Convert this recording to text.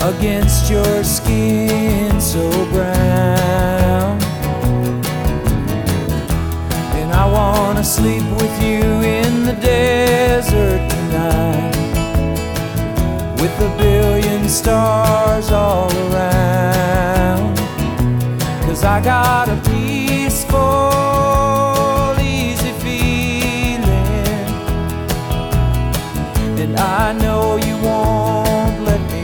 against your skin so brown. And I wanna sleep with you in the desert tonight, with a billion stars all around. 'Cause I got a